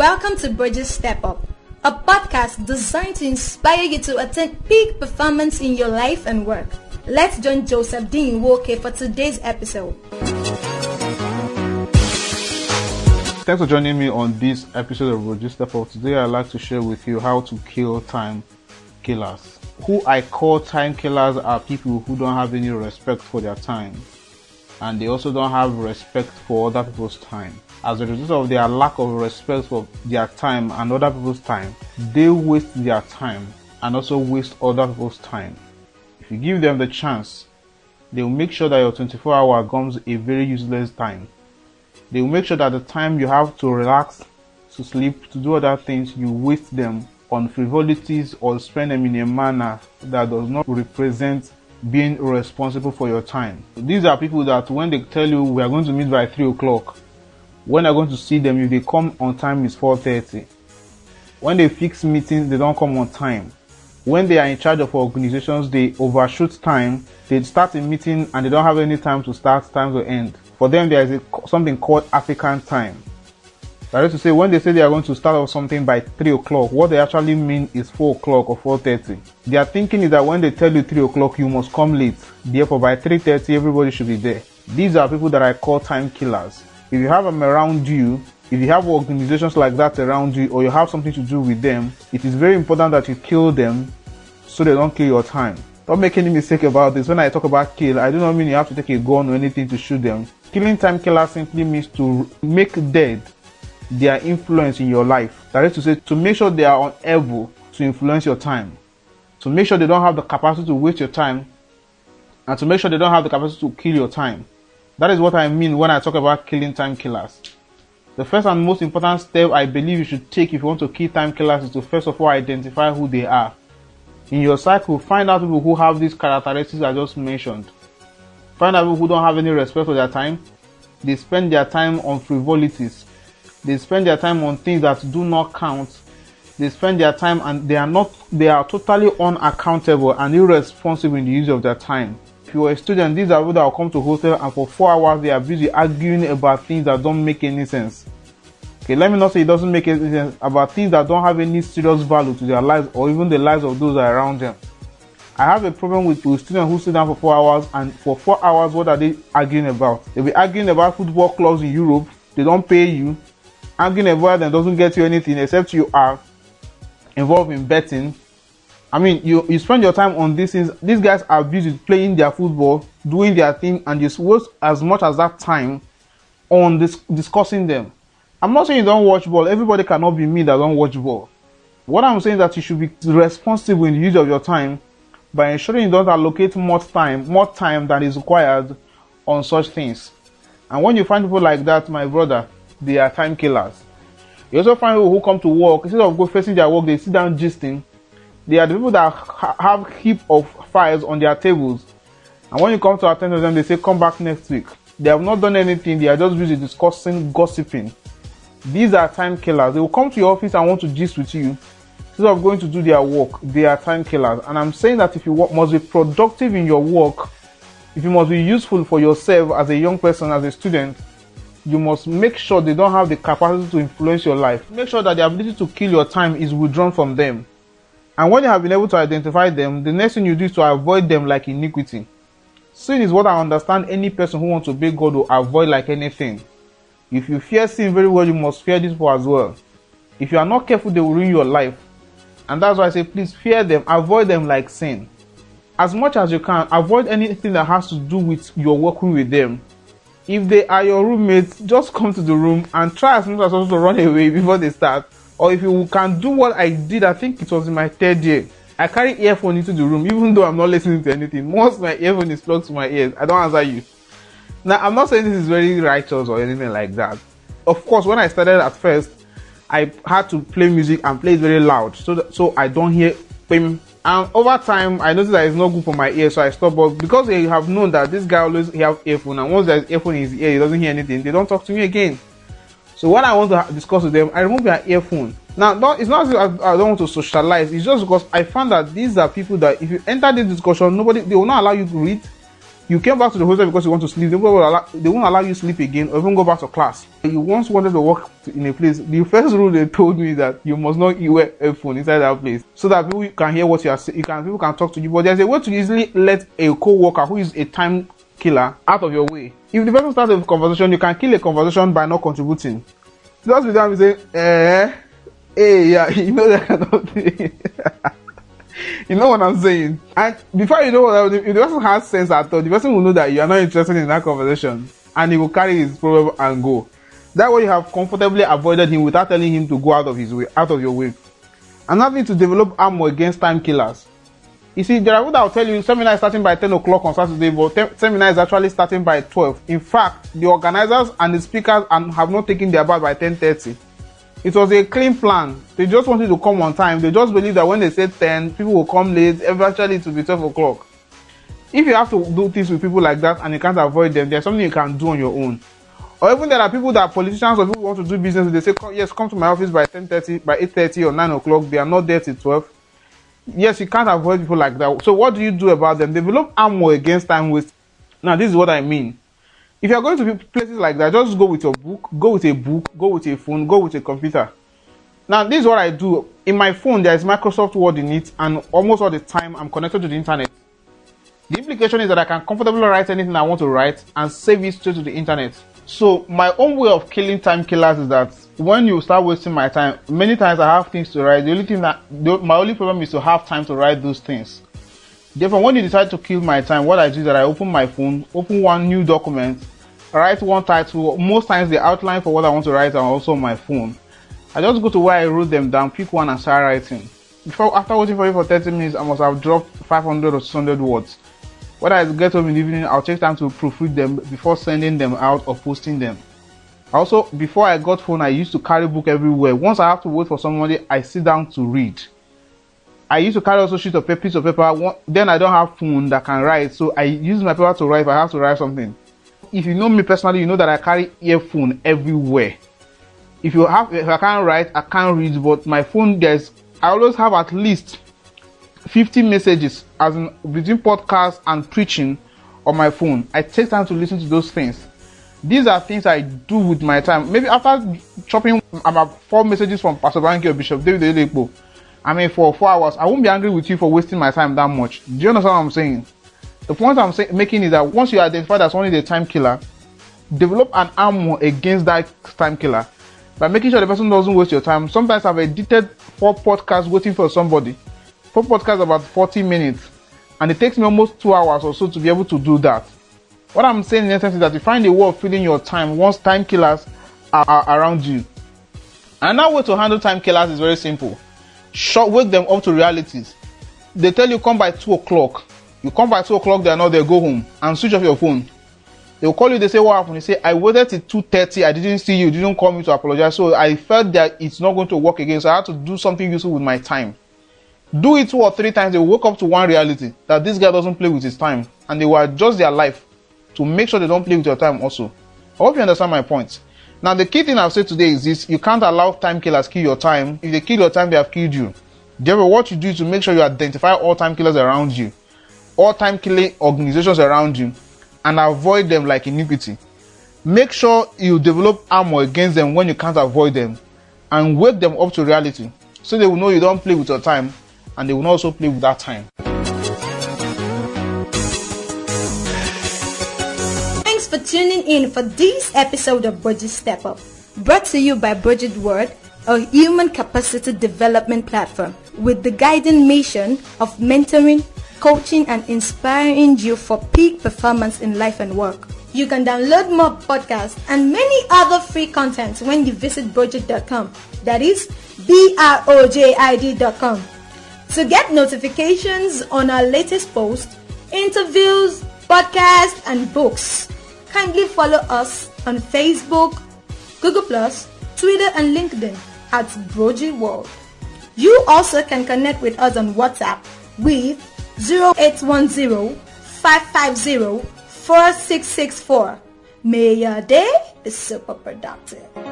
Welcome to Bridges Step Up, a podcast designed to inspire you to attain peak performance in your life and work. Let's join Joseph Dean Woke for today's episode. Thanks for joining me on this episode of Bridges Step Up. Today I'd like to share with you how to kill time killers. Who I call time killers are people who don't have any respect for their time, and they also don't have respect for other people's time. As a result of their lack of respect for their time and other people's time, they waste their time and also waste other people's time. If you give them the chance, they will make sure that your 24-hour becomes a very useless time. They will make sure that the time you have to relax, to sleep, to do other things, you waste them on frivolities or spend them in a manner that does not represent being responsible for your time. These are people that when they tell you we are going to meet by 3 o'clock, when they're going to see them, if they come on time, it's 4:30. When they fix meetings, they don't come on time. When they are in charge of organizations, they overshoot time. They start a meeting and they don't have any time to start, time to end. For them, there is something called African time. That is to say, when they say they are going to start off something by 3 o'clock, what they actually mean is 4 o'clock or 4:30. Their thinking is that when they tell you 3 o'clock, you must come late. Therefore, by 3:30, everybody should be there. These are people that I call time killers. If you have them around you, if you have organizations like that around you, or you have something to do with them, it is very important that you kill them so they don't kill your time. Don't make any mistake about this. When I talk about kill, I do not mean you have to take a gun or anything to shoot them. Killing time killers simply means to make dead their influence in your life. That is to say, to make sure they are unable to influence your time, to make sure they don't have the capacity to waste your time, and to make sure they don't have the capacity to kill your time. That is what I mean when I talk about killing time killers. The first and most important step I believe you should take if you want to kill time killers is to first of all identify who they are. In your cycle, find out people who have these characteristics I just mentioned. Find out people who don't have any respect for their time. They spend their time on frivolities. They spend their time on things that do not count. They spend their time and they are totally unaccountable and irresponsible in the use of their time. If you are a student, these are people that will come to hostel and for 4 hours they are busy arguing about things that don't make any sense. Okay, let me not say it doesn't make any sense, about things that don't have any serious value to their lives or even the lives of those around them. I have a problem with students who sit down for 4 hours, and for 4 hours, what are they arguing about? They'll be arguing about football clubs in Europe. They don't pay you. Arguing about them doesn't get you anything except you are involved in betting. I mean, you spend your time on these things. These guys are busy playing their football, doing their thing, and you waste as much as that time on discussing them. I'm not saying you don't watch ball. Everybody cannot be me that don't watch ball. What I'm saying is that you should be responsible in the use of your time by ensuring you don't allocate more time than is required on such things. And when you find people like that, my brother, they are time killers. You also find people who come to work, instead of facing their work, they sit down gisting. They are the people that have heap of files on their tables. And when you come to attend to them, they say, come back next week. They have not done anything. They are just busy discussing, gossiping. These are time killers. They will come to your office and want to gist with you. Instead of going to do their work, they are time killers. And I'm saying that if you must be productive in your work, if you must be useful for yourself as a young person, as a student, you must make sure they don't have the capacity to influence your life. Make sure that the ability to kill your time is withdrawn from them. And when you have been able to identify them, the next thing you do is to avoid them like iniquity. Sin is what I understand any person who wants to obey God will avoid like anything. If you fear sin very well, you must fear this for as well. If you are not careful, they will ruin your life. And that's why I say, please fear them, avoid them like sin. As much as you can, avoid anything that has to do with your working with them. If they are your roommates, just come to the room and try as much as possible to run away before they start. Or if you can do what I did, I think it was in my 3rd year. I carry earphone into the room, even though I'm not listening to anything. Once my earphone is plugged to my ears, I don't answer you. Now, I'm not saying this is very righteous or anything like that. Of course, when I started at first, I had to play music and play it very loud, so I don't hear him. And over time, I noticed that it's not good for my ears, so I stopped. But because they have known that this guy always have earphone, and once there's earphone in his ear, he doesn't hear anything, they don't talk to me again. So when I want to discuss with them, I remove their earphone. Now, it's not that I don't want to socialize. It's just because I found that these are people that if you enter this discussion, they will not allow you to read. You came back to the hostel because you want to sleep. They won't allow you to sleep again or even go back to class. You once wanted to work in a place. The first rule they told me that you must not wear a phone inside that place so that people can hear what you are saying. People can talk to you. But there's a way to easily let a co-worker who is a time killer out of your way. If the person starts a conversation, you can kill a conversation by not contributing. Just with them saying, hey, yeah, you know that kind of thing. You know what I'm saying? And before you know what I'm saying, if the person has sense at all, the person will know that you are not interested in that conversation and he will carry his problem and go. That way you have comfortably avoided him without telling him to go out of your way. Another thing to develop armor against time killers. You see, there are people that will tell you seminar is starting by 10 o'clock on Saturday, but seminar is actually starting by 12. In fact, the organizers and the speakers have not taken their bath by 10:30. It was a clean plan. They just wanted to come on time. They just believe that when they say 10, people will come late. Eventually, it will be 12 o'clock. If you have to do things with people like that and you can't avoid them, there's something you can do on your own. Or even there are people that are politicians or people who want to do business with. They say, yes, come to my office by 10:30, by 8:30 or 9 o'clock. They are not there till 12. Yes, you can't avoid people like that. So what do you do about them? Develop armor against time waste. Now, this is what I mean. If you're going to places like that, just go with your book, go with a book, go with a phone, go with a computer. Now, this is what I do. In my phone, there is Microsoft Word in it, and almost all the time, I'm connected to the internet. The implication is that I can comfortably write anything I want to write and save it straight to the internet. So, my own way of killing time killers is that when you start wasting my time, many times I have things to write. My only problem is to have time to write those things. Therefore, when you decide to kill my time, what I do is that I open my phone, open one new document, write one title. Most times the outline for what I want to write are also on my phone. I just go to where I wrote them down, pick one and start writing. After waiting for it for 30 minutes, I must have dropped 500 or 600 words. When I get home in the evening, I'll take time to proofread them before sending them out or posting them. Also, before I got phone, I used to carry book everywhere. Once I have to wait for somebody, I sit down to read. I used to carry also piece of paper. Then I don't have phone that can write, so I use my paper to write if I have to write something. If you know me personally, you know that I carry earphone everywhere. If I can't write, I can't read, but my phone, I always have at least 50 messages as in between podcasts and preaching on my phone. I take time to listen to those things. These are things I do with my time. Maybe after chopping about 4 messages from Pastor Banky or Bishop David Oyedepo, for 4 hours, I won't be angry with you for wasting my time that much. Do you understand what I'm saying? The point I'm making is that once you identify that someone is a time killer, develop an armor against that time killer by making sure the person doesn't waste your time. Sometimes I've edited 4 podcasts waiting for somebody. 4 podcasts about 40 minutes. And it takes me almost 2 hours or so to be able to do that. What I'm saying in essence is that you find a way of filling your time once time killers are around you. Another way to handle time killers is very simple. Wake them up to realities. They tell you come by 2 o'clock. You come by 2 o'clock, they are not there, go home and switch off your phone. They will call you, they say, what happened? You say, I waited till 2:30, I didn't see you, didn't call me to apologize. So I felt that it's not going to work again, so I had to do something useful with my time. Do it 2 or 3 times, they will wake up to one reality, that this guy doesn't play with his time. And they will adjust their life to make sure they don't play with your time also. I hope you understand my point. Now, the key thing I've said today is this: you can't allow time killers kill your time. If they kill your time, they have killed you. Therefore, what you do is to make sure you identify all time killers around you, all time killing organizations around you, and avoid them like iniquity. Make sure you develop armor against them when you can't avoid them, and wake them up to reality, so they will know you don't play with your time, and they will also play with that time. Thanks for tuning in for this episode of Bridget Step Up, brought to you by Bridget Word, a human capacity development platform with the guiding mission of mentoring, coaching, and inspiring you for peak performance in life and work. You can download more podcasts and many other free content when you visit Brojid.com. That is BROJID.com. To get notifications on our latest posts, interviews, podcasts, and books, kindly follow us on Facebook, Google+, Twitter, and LinkedIn at Brojid World. You also can connect with us on WhatsApp with 0810-550-4664. May your day be super productive.